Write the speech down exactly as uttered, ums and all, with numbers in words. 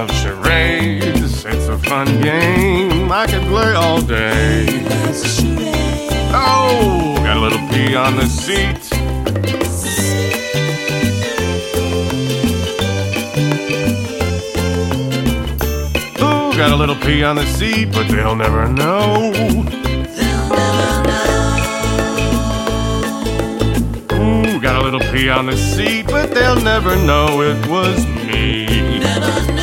love charades. It's a fun game I could play all day. Oh, got a little pee on the seat. Ooh, got a little pee on the seat, but they'll never know. Ooh, got a little pee on the seat, but they'll never know it was me. Never.